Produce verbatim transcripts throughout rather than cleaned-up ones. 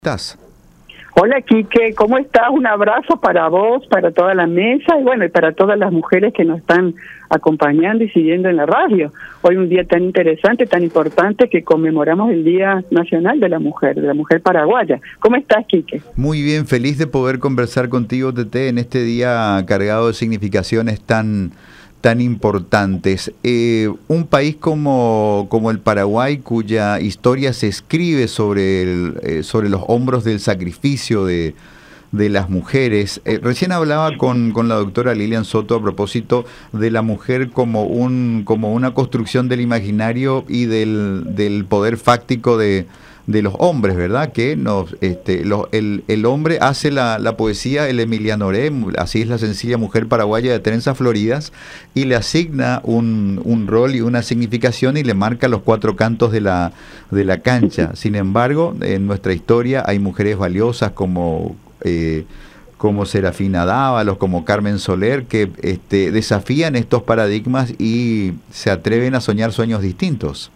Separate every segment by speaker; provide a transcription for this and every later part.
Speaker 1: ¿Estás?
Speaker 2: Hola, Quique, ¿cómo estás? Un abrazo para vos, para toda la mesa y bueno, y para todas las mujeres que nos están acompañando y siguiendo en la radio. Hoy un día tan interesante, tan importante, que conmemoramos el Día Nacional de la Mujer, de la Mujer Paraguaya. ¿Cómo estás, Quique?
Speaker 1: Muy bien, feliz de poder conversar contigo, Tete, en este día cargado de significaciones tan... tan importantes. Eh, un país como, como el Paraguay, cuya historia se escribe sobre, el, eh, sobre los hombros del sacrificio de, de las mujeres. Eh, recién hablaba con, con la doctora Lilian Soto a propósito de la mujer como, un, como una construcción del imaginario y del, del poder fáctico de de los hombres, ¿verdad? Que nos, este, los, el, el hombre hace la, la poesía, el Emiliano Oré, así es la sencilla mujer paraguaya de trenzas floridas, y le asigna un, un rol y una significación y le marca los cuatro cantos de la, de la cancha. Sin embargo, en nuestra historia hay mujeres valiosas como... Eh, como Serafina Dávalos, como Carmen Soler, que este, desafían estos paradigmas y se atreven a soñar sueños distintos.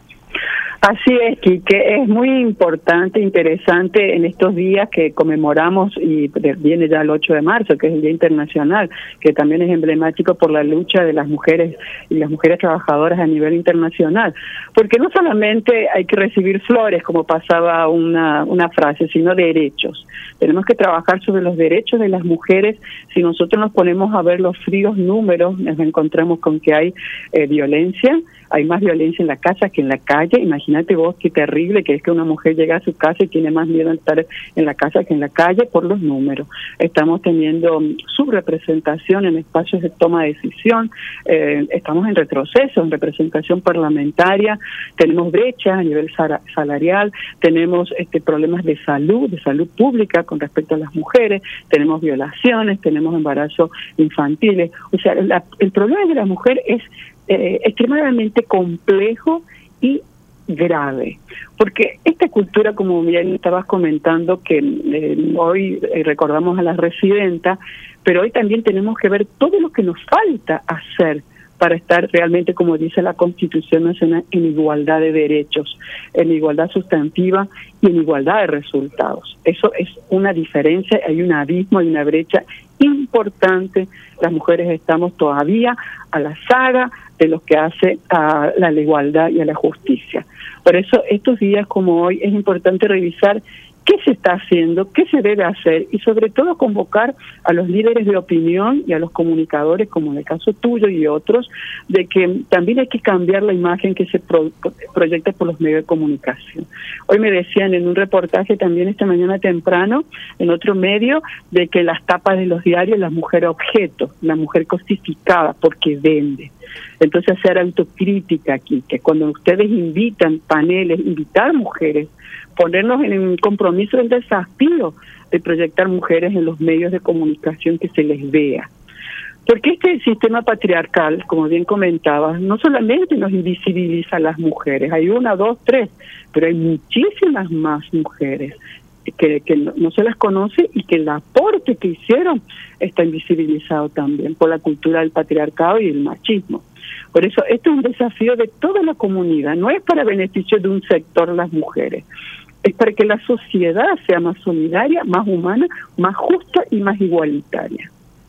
Speaker 2: Así es, Quique, es muy importante, interesante en estos días que conmemoramos, y viene ya el ocho de marzo, que es el Día Internacional, que también es emblemático por la lucha de las mujeres y las mujeres trabajadoras a nivel internacional, porque no solamente hay que recibir flores, como pasaba una, una frase, sino derechos. Tenemos que trabajar sobre los derechos de las mujeres. Si nosotros nos ponemos a ver los fríos números, nos encontramos con que hay eh, violencia, hay más violencia en la casa que en la calle. Imagínate vos qué terrible que es que una mujer llega a su casa y tiene más miedo de estar en la casa que en la calle por los números. Estamos teniendo subrepresentación en espacios de toma de decisión, eh, estamos en retroceso en representación parlamentaria, tenemos brechas a nivel salarial, tenemos este problemas de salud, de salud pública con respecto a las mujeres, tenemos violaciones, tenemos embarazos infantiles. O sea, la, el problema de la mujer es Eh, extremadamente complejo y grave, porque esta cultura, como bien estabas comentando, que eh, hoy eh, recordamos a la residenta, pero hoy también tenemos que ver todo lo que nos falta hacer para estar realmente, como dice la Constitución Nacional, en igualdad de derechos, en igualdad sustantiva y en igualdad de resultados. Eso es una diferencia, hay un abismo, hay una brecha importante. Las mujeres estamos todavía a la saga de lo que hace a la igualdad y a la justicia. Por eso estos días como hoy es importante revisar qué se está haciendo, qué se debe hacer y sobre todo convocar a los líderes de opinión y a los comunicadores, como en el caso tuyo y otros, de que también hay que cambiar la imagen que se pro, proyecta por los medios de comunicación. Hoy me decían en un reportaje también esta mañana temprano, en otro medio, de que las tapas de los diarios, la mujer objeto, la mujer cosificada porque vende. Entonces hacer autocrítica aquí, que cuando ustedes invitan paneles, invitar mujeres, ponernos en un compromiso, el desafío de proyectar mujeres en los medios de comunicación, que se les vea. Porque este sistema patriarcal, como bien comentabas, no solamente nos invisibiliza a las mujeres, hay una, dos, tres, pero hay muchísimas más mujeres que, que no, no se las conoce y que el aporte que hicieron está invisibilizado también por la cultura del patriarcado y el machismo. Por eso esto es un desafío de toda la comunidad, no es para beneficio de un sector las mujeres, es para que la sociedad sea más solidaria, más humana, más justa y más igualitaria.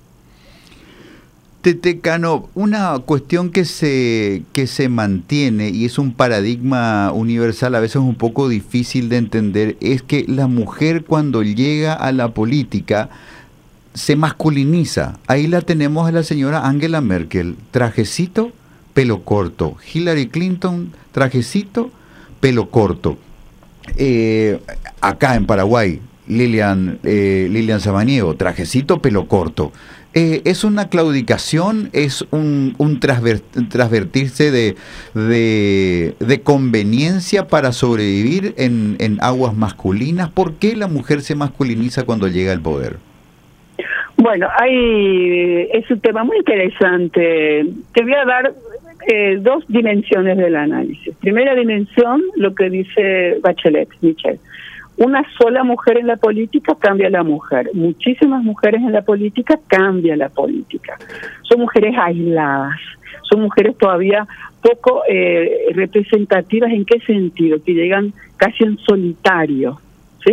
Speaker 1: Tete Cano, una cuestión que se, que se mantiene y es un paradigma universal, a veces un poco difícil de entender, es que la mujer cuando llega a la política se masculiniza. Ahí la tenemos a la señora Angela Merkel, trajecito, pelo corto. Hillary Clinton, trajecito, pelo corto. Eh, acá en Paraguay, Lilian, eh, Lilian Samaniego, trajecito, pelo corto. Eh, ¿Es una claudicación? ¿Es un, un transver, transvertirse de, de, de conveniencia para sobrevivir en, en aguas masculinas? ¿Por qué la mujer se masculiniza cuando llega al poder?
Speaker 2: Bueno, hay, es un tema muy interesante. Te voy a dar eh, dos dimensiones del análisis. Primera dimensión, lo que dice Bachelet, Michelle. Una sola mujer en la política cambia a la mujer. Muchísimas mujeres en la política cambia la política. Son mujeres aisladas, son mujeres todavía poco eh, representativas. ¿En qué sentido? Que llegan casi en solitario, ¿sí?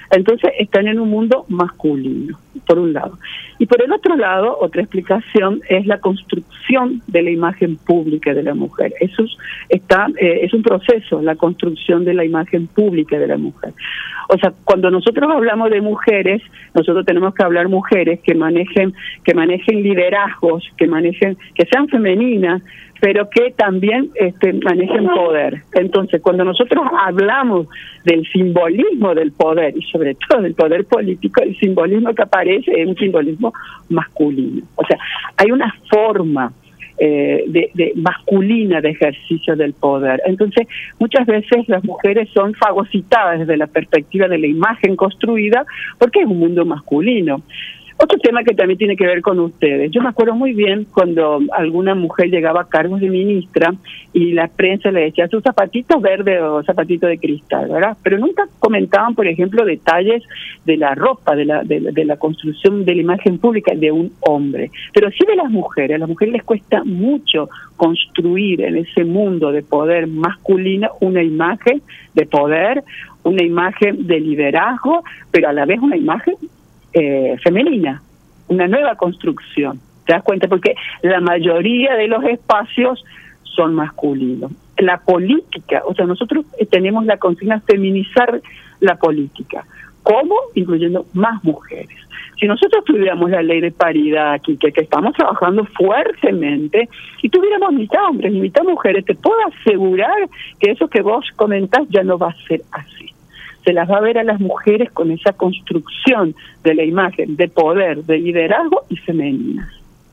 Speaker 2: Entonces están en un mundo masculino, por un lado. Y por el otro lado, otra explicación es la construcción de la imagen pública de la mujer. Eso es, está, eh, es un proceso, la construcción de la imagen pública de la mujer. O sea, cuando nosotros hablamos de mujeres, nosotros tenemos que hablar mujeres que manejen, que manejen liderazgos, que manejen, que sean femeninas, pero que también este, manejen poder. Entonces, cuando nosotros hablamos del simbolismo del poder, y sobre todo del poder político, el simbolismo que aparece es un simbolismo masculino. O sea, hay una forma eh, de, de masculina de ejercicio del poder. Entonces, muchas veces las mujeres son fagocitadas desde la perspectiva de la imagen construida, porque es un mundo masculino. Otro tema que también tiene que ver con ustedes. Yo me acuerdo muy bien cuando alguna mujer llegaba a cargos de ministra y la prensa le decía sus zapatitos verdes o zapatitos de cristal, ¿verdad? Pero nunca comentaban, por ejemplo, detalles de la ropa, de la, de, de la construcción de la imagen pública de un hombre. Pero sí de las mujeres. A las mujeres les cuesta mucho construir en ese mundo de poder masculino una imagen de poder, una imagen de liderazgo, pero a la vez una imagen Eh, femenina, una nueva construcción. ¿Te das cuenta? Porque la mayoría de los espacios son masculinos. La política, o sea, nosotros tenemos la consigna feminizar la política. ¿Cómo? Incluyendo más mujeres. Si nosotros tuviéramos la ley de paridad aquí, que, que estamos trabajando fuertemente, y tuviéramos mitad hombres y mitad mujeres, te puedo asegurar que eso que vos comentás ya no va a ser así. Se las va a ver a las mujeres con esa construcción de la imagen de poder, de liderazgo y femeninas.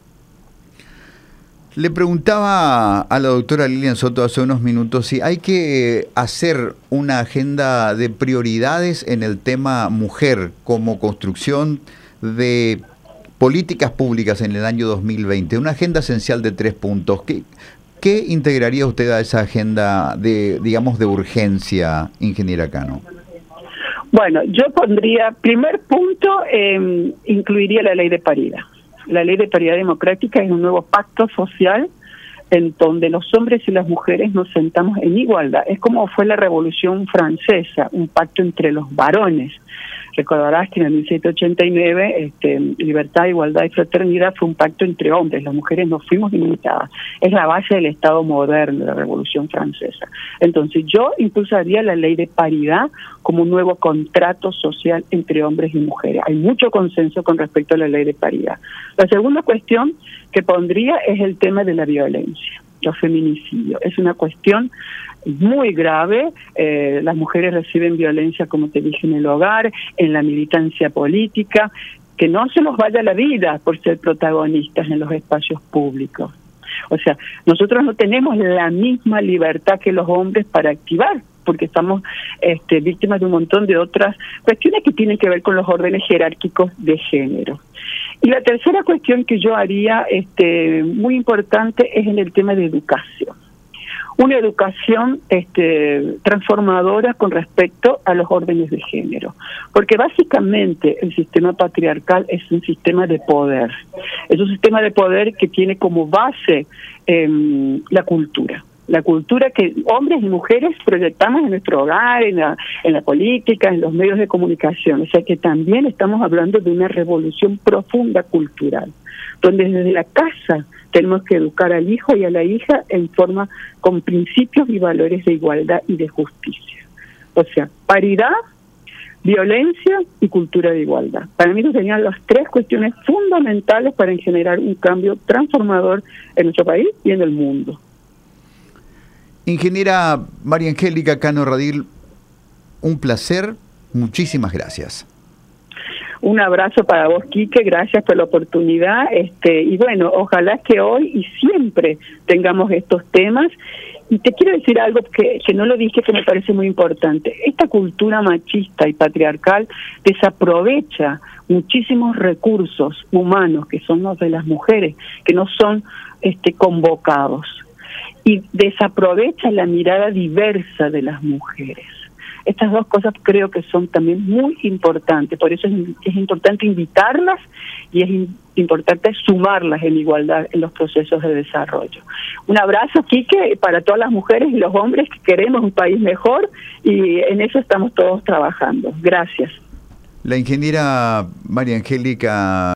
Speaker 1: Le preguntaba a la doctora Lilian Soto hace unos minutos si hay que hacer una agenda de prioridades en el tema mujer como construcción de políticas públicas en el año dos mil veinte, una agenda esencial de tres puntos. ¿Qué, qué integraría usted a esa agenda de, digamos, de urgencia, ingeniera Cano?
Speaker 2: Bueno, yo pondría, primer punto, eh, incluiría la ley de paridad. La ley de paridad democrática es un nuevo pacto social en donde los hombres y las mujeres nos sentamos en igualdad. Es como fue la Revolución Francesa, un pacto entre los varones. Recordarás que en el mil setecientos ochenta y nueve este, libertad, igualdad y fraternidad fue un pacto entre hombres, las mujeres no fuimos limitadas. Es la base del Estado moderno, de la Revolución Francesa. Entonces yo impulsaría la ley de paridad como un nuevo contrato social entre hombres y mujeres. Hay mucho consenso con respecto a la ley de paridad. La segunda cuestión que pondría es el tema de la violencia, los feminicidios. Es una cuestión muy grave. Eh, las mujeres reciben violencia, como te dije, en el hogar, en la militancia política. Que no se nos vaya la vida por ser protagonistas en los espacios públicos. O sea, nosotros no tenemos la misma libertad que los hombres para activar, porque estamos este, víctimas de un montón de otras cuestiones que tienen que ver con los órdenes jerárquicos de género. Y la tercera cuestión que yo haría este, muy importante es en el tema de educación. Una educación este, transformadora con respecto a los órdenes de género, porque básicamente el sistema patriarcal es un sistema de poder, es un sistema de poder que tiene como base eh, la cultura. La cultura que hombres y mujeres proyectamos en nuestro hogar, en la, en la política, en los medios de comunicación. O sea que también estamos hablando de una revolución profunda cultural, donde desde la casa tenemos que educar al hijo y a la hija en forma con principios y valores de igualdad y de justicia. O sea, paridad, violencia y cultura de igualdad. Para mí esas serían las tres cuestiones fundamentales para generar un cambio transformador en nuestro país y en el mundo.
Speaker 1: Ingeniera María Angélica Cano Radil, un placer, muchísimas gracias.
Speaker 2: Un abrazo para vos, Quique, gracias por la oportunidad, este y bueno, ojalá que hoy y siempre tengamos estos temas. Y te quiero decir algo que, que no lo dije, que me parece muy importante. Esta cultura machista y patriarcal desaprovecha muchísimos recursos humanos que son los de las mujeres, que no son este convocados, y desaprovecha la mirada diversa de las mujeres. Estas dos cosas creo que son también muy importantes, por eso es, es importante invitarlas y es in, importante sumarlas en igualdad en los procesos de desarrollo. Un abrazo, Quique, para todas las mujeres y los hombres que queremos un país mejor y en eso estamos todos trabajando. Gracias.
Speaker 1: La ingeniera María Angélica